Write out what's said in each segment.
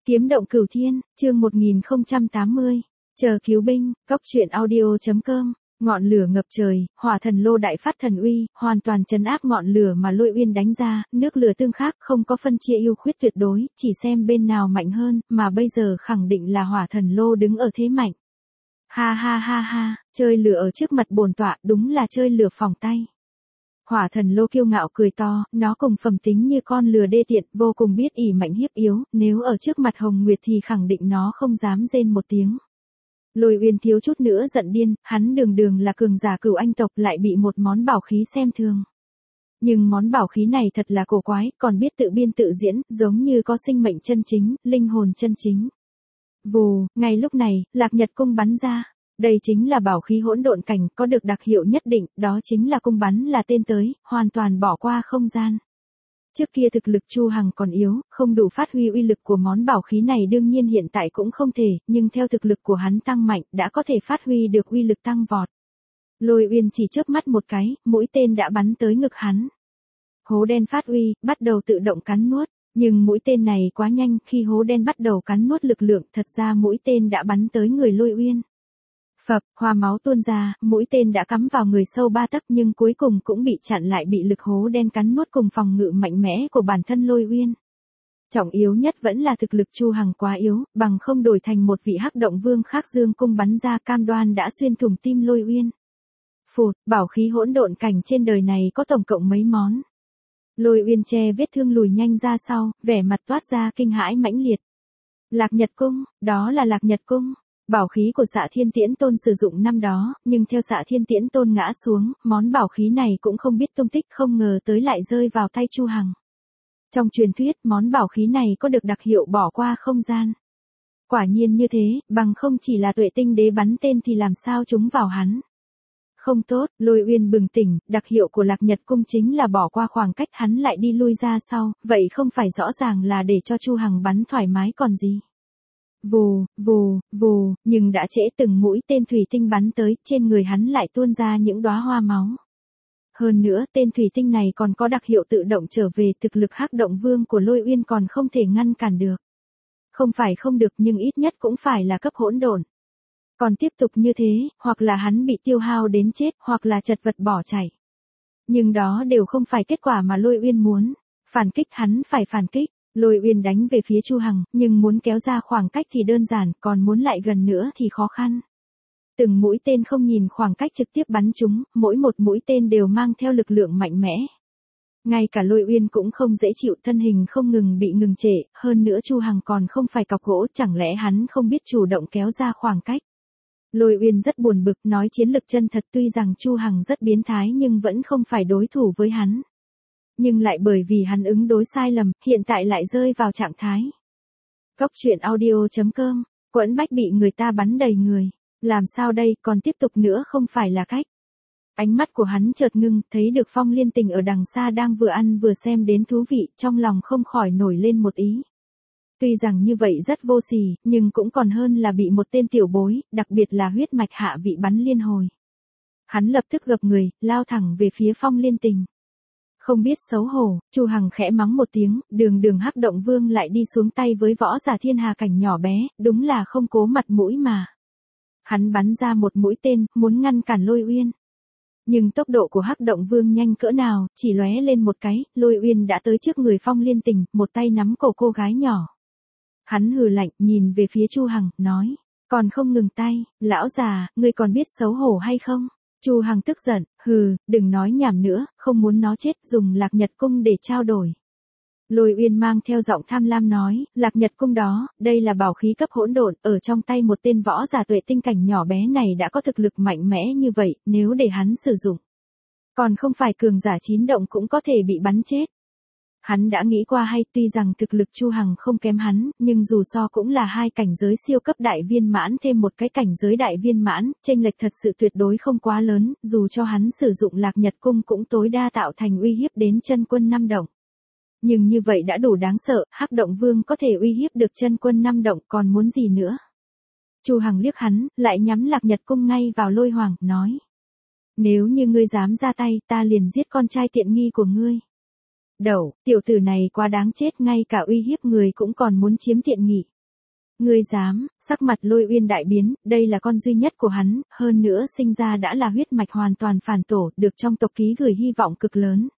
Kiếm động cửu thiên, chương 1080. Chờ cứu binh, cốc truyện audio.com. Ngọn lửa ngập trời, hỏa thần lô đại phát thần uy, hoàn toàn trấn áp ngọn lửa mà Lôi Uyên đánh ra, nước lửa tương khắc, không có phân chia ưu khuyết tuyệt đối, chỉ xem bên nào mạnh hơn, mà bây giờ khẳng định là hỏa thần lô đứng ở thế mạnh. Ha ha ha ha, chơi lửa ở trước mặt bổn tọa, đúng là chơi lửa phòng tay. Hỏa thần lô kiêu ngạo cười to, nó cùng phẩm tính như con lừa đê tiện, vô cùng biết ỷ mạnh hiếp yếu, nếu ở trước mặt Hồng Nguyệt thì khẳng định nó không dám rên một tiếng. Lôi Uyên thiếu chút nữa giận điên, hắn đường là cường giả cửu anh tộc lại bị một món bảo khí xem thường. Nhưng món bảo khí này thật là cổ quái, còn biết tự biên tự diễn, giống như có sinh mệnh chân chính, linh hồn chân chính. Vù, ngay lúc này, Lạc Nhật cung bắn ra. Đây chính là bảo khí hỗn độn cảnh, có được đặc hiệu nhất định, đó chính là cung bắn là tên tới, hoàn toàn bỏ qua không gian. Trước kia thực lực Chu Hằng còn yếu, không đủ phát huy uy lực của món bảo khí này, đương nhiên hiện tại cũng không thể, nhưng theo thực lực của hắn tăng mạnh, đã có thể phát huy được uy lực tăng vọt. Lôi Uyên chỉ chớp mắt một cái, mũi tên đã bắn tới ngực hắn. Hố đen phát uy, bắt đầu tự động cắn nuốt. Nhưng mũi tên này quá nhanh, khi hố đen bắt đầu cắn nuốt lực lượng, thật ra mũi tên đã bắn tới người Lôi Uyên. Phập, hoa máu tuôn ra, mũi tên đã cắm vào người sâu 3 tấc nhưng cuối cùng cũng bị chặn lại, bị lực hố đen cắn nuốt cùng phòng ngự mạnh mẽ của bản thân Lôi Uyên. Trọng yếu nhất vẫn là thực lực Chu Hằng quá yếu, bằng không đổi thành một vị hắc động vương khác dương cung bắn ra cam đoan đã xuyên thủng tim Lôi Uyên. Phụt, bảo khí hỗn độn cảnh trên đời này có tổng cộng mấy món. Lôi Uyên che vết thương lùi nhanh ra sau, vẻ mặt toát ra kinh hãi mãnh liệt. Lạc Nhật cung, đó là Lạc Nhật cung. Bảo khí của Xạ Thiên Tiễn Tôn sử dụng năm đó, nhưng theo Xạ Thiên Tiễn Tôn ngã xuống, món bảo khí này cũng không biết tung tích, không ngờ tới lại rơi vào tay Chu Hằng. Trong truyền thuyết, món bảo khí này có được đặc hiệu bỏ qua không gian. Quả nhiên như thế, bằng không chỉ là Tuệ Tinh Đế bắn tên thì làm sao trúng vào hắn. Không tốt, Lôi Uyên bừng tỉnh, đặc hiệu của Lạc Nhật cung chính là bỏ qua khoảng cách, hắn lại đi lui ra sau, vậy không phải rõ ràng là để cho Chu Hằng bắn thoải mái còn gì. Vù, vù, vù, nhưng đã trễ, từng mũi tên thủy tinh bắn tới, trên người hắn lại tuôn ra những đóa hoa máu. Hơn nữa, tên thủy tinh này còn có đặc hiệu tự động trở về, thực lực hắc động vương của Lôi Uyên còn không thể ngăn cản được. Không phải không được nhưng ít nhất cũng phải là cấp hỗn độn. Còn tiếp tục như thế, hoặc là hắn bị tiêu hao đến chết, hoặc là chật vật bỏ chạy. Nhưng đó đều không phải kết quả mà Lôi Uyên muốn. Phản kích, hắn phải phản kích. Lôi Uyên đánh về phía Chu Hằng, nhưng muốn kéo ra khoảng cách thì đơn giản, còn muốn lại gần nữa thì khó khăn. Từng mũi tên không nhìn khoảng cách trực tiếp bắn chúng, mỗi một mũi tên đều mang theo lực lượng mạnh mẽ. Ngay cả Lôi Uyên cũng không dễ chịu, thân hình không ngừng bị ngừng trệ, hơn nữa Chu Hằng còn không phải cọc gỗ, chẳng lẽ hắn không biết chủ động kéo ra khoảng cách. Lôi Uyên rất buồn bực, nói chiến lực chân thật, tuy rằng Chu Hằng rất biến thái nhưng vẫn không phải đối thủ với hắn. Nhưng lại bởi vì hắn ứng đối sai lầm, hiện tại lại rơi vào trạng thái. Cốc truyện audio.com, Quẫn Bách bị người ta bắn đầy người. Làm sao đây, còn tiếp tục nữa không phải là cách. Ánh mắt của hắn chợt ngưng, thấy được Phong Liên Tình ở đằng xa đang vừa ăn vừa xem đến thú vị, trong lòng không khỏi nổi lên một ý. Tuy rằng như vậy rất vô sỉ, nhưng cũng còn hơn là bị một tên tiểu bối, đặc biệt là huyết mạch hạ vị bắn liên hồi. Hắn lập tức gập người, lao thẳng về phía Phong Liên Tình. Không biết xấu hổ, Chu Hằng khẽ mắng một tiếng, đường hắc động vương lại đi xuống tay với võ giả thiên hà cảnh nhỏ bé, đúng là không cố mặt mũi mà. Hắn bắn ra một mũi tên, muốn ngăn cản Lôi Uyên. Nhưng tốc độ của hắc động vương nhanh cỡ nào, chỉ lóe lên một cái, Lôi Uyên đã tới trước người Phong Liên Tình, một tay nắm cổ cô gái nhỏ. Hắn hừ lạnh, nhìn về phía Chu Hằng, nói, còn không ngừng tay, lão già, ngươi còn biết xấu hổ hay không? Chu Hằng tức giận, hừ, đừng nói nhảm nữa, không muốn nó chết, dùng Lạc Nhật cung để trao đổi. Lôi Uyên mang theo giọng tham lam nói, Lạc Nhật cung đó, đây là bảo khí cấp hỗn độn, ở trong tay một tên võ giả tuệ tinh cảnh nhỏ bé này đã có thực lực mạnh mẽ như vậy, nếu để hắn sử dụng. Còn không phải cường giả 9 động cũng có thể bị bắn chết. Hắn đã nghĩ qua hay, tuy rằng thực lực Chu Hằng không kém hắn, nhưng dù so cũng là hai cảnh giới siêu cấp đại viên mãn thêm một cái cảnh giới đại viên mãn, chênh lệch thật sự tuyệt đối không quá lớn, dù cho hắn sử dụng Lạc Nhật cung cũng tối đa tạo thành uy hiếp đến chân quân 5 động. Nhưng như vậy đã đủ đáng sợ, hắc động vương có thể uy hiếp được chân quân 5 động, còn muốn gì nữa. Chu Hằng liếc hắn, lại nhắm Lạc Nhật cung ngay vào Lôi Hoàng, nói. Nếu như ngươi dám ra tay, ta liền giết con trai tiện nghi của ngươi. Đẩu, tiểu tử này quá đáng chết, ngay cả uy hiếp người cũng còn muốn chiếm tiện nghỉ. Ngươi dám? Sắc mặt Lôi Uyên đại biến, đây là con duy nhất của hắn, hơn nữa sinh ra đã là huyết mạch hoàn toàn phản tổ, được trong tộc ký gửi hy vọng cực lớn.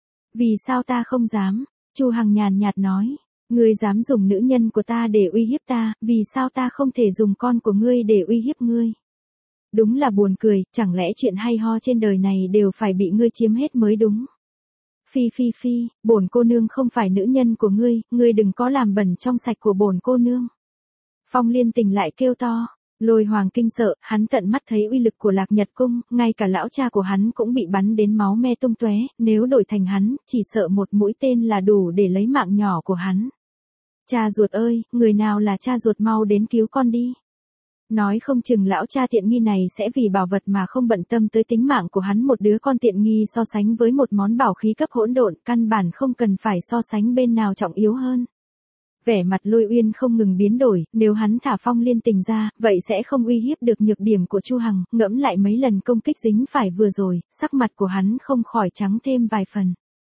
Vì sao ta không dám? Chu Hằng nhàn nhạt nói. Ngươi dám dùng nữ nhân của ta để uy hiếp ta, vì sao ta không thể dùng con của ngươi để uy hiếp ngươi? Đúng là buồn cười, chẳng lẽ chuyện hay ho trên đời này đều phải bị ngươi chiếm hết mới đúng? Phi phi phi, bổn cô nương không phải nữ nhân của ngươi đừng có làm bẩn trong sạch của bổn cô nương. Phong Liên Tình lại kêu to. Lôi Hoàng kinh sợ, hắn tận mắt thấy uy lực của Lạc Nhật Cung, ngay cả lão cha của hắn cũng bị bắn đến máu me tung tóe, nếu đổi thành hắn, chỉ sợ một mũi tên là đủ để lấy mạng nhỏ của hắn. Cha ruột ơi, người nào là cha ruột mau đến cứu con đi. Nói không chừng lão cha tiện nghi này sẽ vì bảo vật mà không bận tâm tới tính mạng của hắn, một đứa con tiện nghi so sánh với một món bảo khí cấp hỗn độn, căn bản không cần phải so sánh bên nào trọng yếu hơn. Vẻ mặt Lôi Uyên không ngừng biến đổi, nếu hắn thả Phong Liên Tình ra, vậy sẽ không uy hiếp được nhược điểm của Chu Hằng, ngẫm lại mấy lần công kích dính phải vừa rồi, sắc mặt của hắn không khỏi trắng thêm vài phần.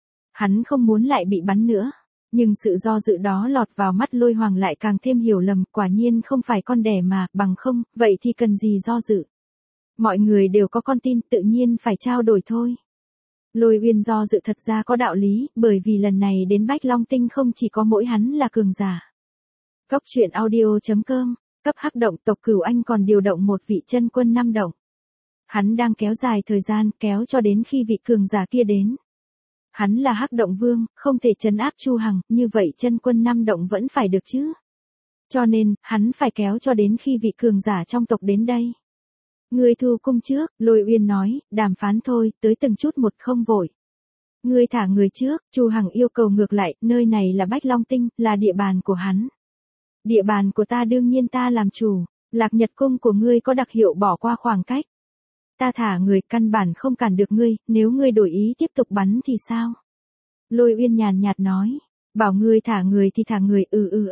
Hắn không muốn lại bị bắn nữa, nhưng sự do dự đó lọt vào mắt Lôi Hoàng lại càng thêm hiểu lầm, quả nhiên không phải con đẻ mà, bằng không, vậy thì cần gì do dự. Mọi người đều có con tin, tự nhiên phải trao đổi thôi. Lôi Uyên do dự thật ra có đạo lý, bởi vì lần này đến Bách Long Tinh không chỉ có mỗi hắn là cường giả. Cốc truyện audio.com, cấp hắc động tộc Cửu Anh còn điều động một vị chân quân 5 động. Hắn đang kéo dài thời gian, kéo cho đến khi vị cường giả kia đến. Hắn là hắc động vương, không thể trấn áp Chu Hằng, như vậy chân quân 5 động vẫn phải được chứ. Cho nên, hắn phải kéo cho đến khi vị cường giả trong tộc đến đây. Ngươi thu cung trước, Lôi Uyên nói, đàm phán thôi, tới từng chút một không vội. Ngươi thả người trước, Chu Hằng yêu cầu ngược lại, nơi này là Bách Long Tinh, là địa bàn của hắn. Địa bàn của ta đương nhiên ta làm chủ, Lạc Nhật Cung của ngươi có đặc hiệu bỏ qua khoảng cách. Ta thả người căn bản không cản được ngươi, nếu ngươi đổi ý tiếp tục bắn thì sao? Lôi Uyên nhàn nhạt nói, bảo ngươi thả người thì thả người,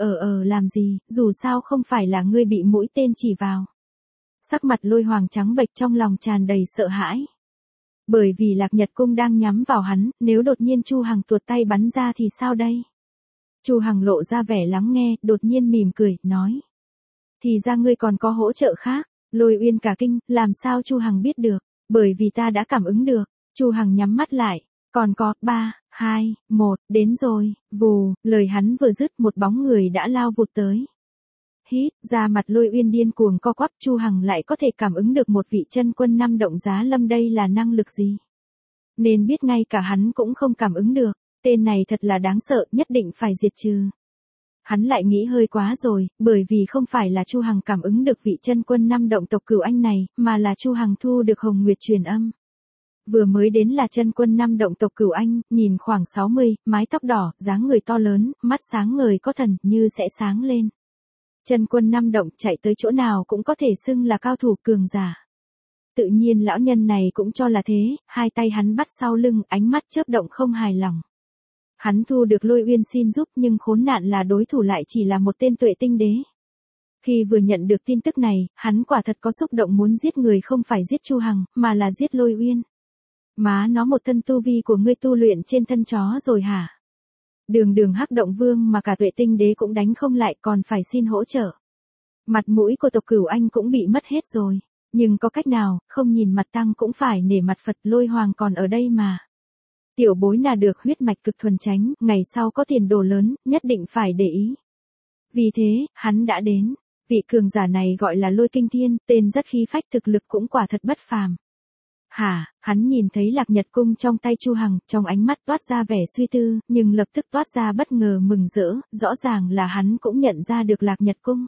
làm gì, dù sao không phải là ngươi bị mũi tên chỉ vào. Sắc mặt Lôi Hoàng trắng bệch, trong lòng tràn đầy sợ hãi. Bởi vì Lạc Nhật Cung đang nhắm vào hắn, nếu đột nhiên Chu Hằng tuột tay bắn ra thì sao đây? Chu Hằng lộ ra vẻ lắng nghe, đột nhiên mỉm cười, nói. Thì ra ngươi còn có hỗ trợ khác. Lôi Uyên cả kinh, làm sao Chu Hằng biết được? Bởi vì ta đã cảm ứng được. Chu Hằng nhắm mắt lại. Còn có, 3, 2, 1, đến rồi, vù, lời hắn vừa dứt một bóng người đã lao vụt tới. Hít, da mặt Lôi Uyên điên cuồng co quắp, Chu Hằng lại có thể cảm ứng được một vị chân quân 5 động giá lâm, đây là năng lực gì? Nên biết ngay cả hắn cũng không cảm ứng được, tên này thật là đáng sợ, nhất định phải diệt trừ. Hắn lại nghĩ hơi quá rồi, bởi vì không phải là Chu Hằng cảm ứng được vị chân quân 5 động tộc Cửu Anh này, mà là Chu Hằng thu được Hồng Nguyệt truyền âm. Vừa mới đến là chân quân 5 động tộc Cửu Anh, nhìn khoảng 60, mái tóc đỏ, dáng người to lớn, mắt sáng ngời có thần, như sẽ sáng lên. Chân quân 5 động chạy tới chỗ nào cũng có thể xưng là cao thủ cường giả. Tự nhiên lão nhân này cũng cho là thế, hai tay hắn bắt sau lưng, ánh mắt chớp động không hài lòng. Hắn thu được Lôi Uyên xin giúp, nhưng khốn nạn là đối thủ lại chỉ là một tên tuệ tinh đế. Khi vừa nhận được tin tức này, hắn quả thật có xúc động muốn giết người, không phải giết Chu Hằng, mà là giết Lôi Uyên. Má nó, một thân tu vi của ngươi tu luyện trên thân chó rồi hả? Đường hắc động vương mà cả tuệ tinh đế cũng đánh không lại, còn phải xin hỗ trợ. Mặt mũi của tộc Cửu Anh cũng bị mất hết rồi. Nhưng có cách nào, không nhìn mặt tăng cũng phải nể mặt Phật, Lôi Hoàng còn ở đây mà. Tiểu bối là được huyết mạch cực thuần chánh, ngày sau có tiền đồ lớn, nhất định phải để ý. Vì thế, hắn đã đến. Vị cường giả này gọi là Lôi Kinh Thiên, tên rất khí phách, thực lực cũng quả thật bất phàm. Hả, hắn nhìn thấy Lạc Nhật Cung trong tay Chu Hằng, trong ánh mắt toát ra vẻ suy tư, nhưng lập tức toát ra bất ngờ mừng rỡ, rõ ràng là hắn cũng nhận ra được Lạc Nhật Cung.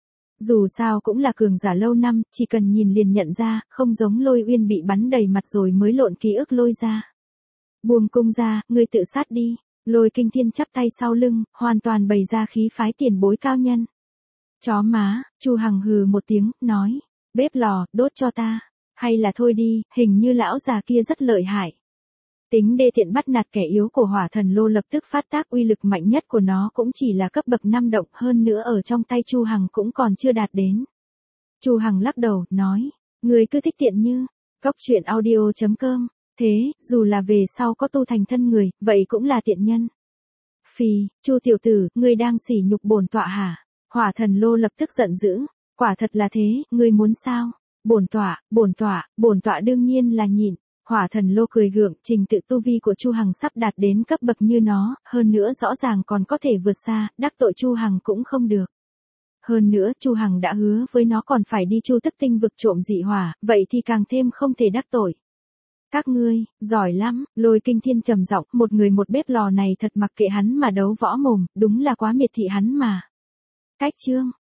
Dù sao cũng là cường giả lâu năm, chỉ cần nhìn liền nhận ra, không giống Lôi Uyên bị bắn đầy mặt rồi mới lộn ký ức lôi ra. Buông cung ra, ngươi tự sát đi. Lôi Kinh Thiên chắp tay sau lưng, hoàn toàn bày ra khí phái tiền bối cao nhân. Chó má, Chu Hằng hừ một tiếng, nói, bếp lò, đốt cho ta. Hay là thôi đi, hình như lão già kia rất lợi hại. Tính đê tiện bắt nạt kẻ yếu của Hỏa Thần Lô lập tức phát tác, uy lực mạnh nhất của nó cũng chỉ là cấp bậc 5 động, hơn nữa ở trong tay Chu Hằng cũng còn chưa đạt đến. Chu Hằng lắc đầu, nói, người cứ thích tiện như, cốc truyện audio.com, thế, dù là về sau có tu thành thân người, vậy cũng là tiện nhân. Phì, Chu tiểu tử, ngươi đang sỉ nhục bổn tọa hả? Hỏa Thần Lô lập tức giận dữ, quả thật là thế, ngươi muốn sao? Bổn tọa đương nhiên là nhịn. Hỏa Thần Lô cười gượng, trình tự tu vi của Chu Hằng sắp đạt đến cấp bậc như nó, hơn nữa rõ ràng còn có thể vượt xa, đắc tội Chu Hằng cũng không được. Hơn nữa Chu Hằng đã hứa với nó còn phải đi Chu Tức Tinh vực trộm dị hỏa, vậy thì càng thêm không thể đắc tội. Các ngươi, giỏi lắm, Lôi Kinh Thiên trầm giọng, một người một bếp lò này thật mặc kệ hắn mà đấu võ mồm, đúng là quá miệt thị hắn mà. Cách chương